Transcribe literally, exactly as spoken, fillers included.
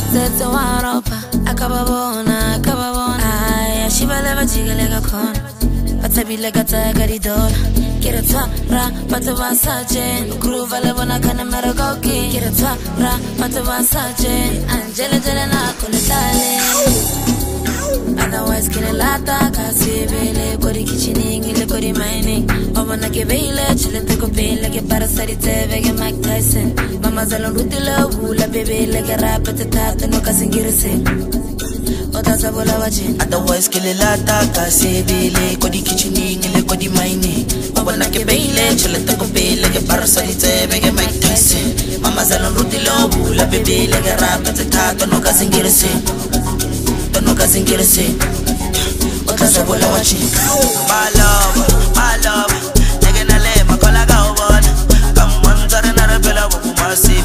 Setso waropa akababona akababona aya shibaleva jigelega khona batsabile gatsaga di dola kira tsara batho ba saje groove le bona kana merego ki kira tsara batho ba saje angela jela na kolitale otherwise kile lata kasibele kodi kitchening le kodi mining obona ke beile chilete ko pele ke parasari teve ke Mike Tyson mama zalo rutilo bula bebele ke rap tata no kasingirse otasa bola waje otherwise kile lata kasibele kodi kitchening le kodi mining obona ke beile chilete ko pele ke parasari teve ke Mike Tyson mama zalo rutilo bula bebele ke rap tata no kasingirse no kasingirse otasa bola waje my love my love nigga na le makola ga ubona come on zara na rebela bu masi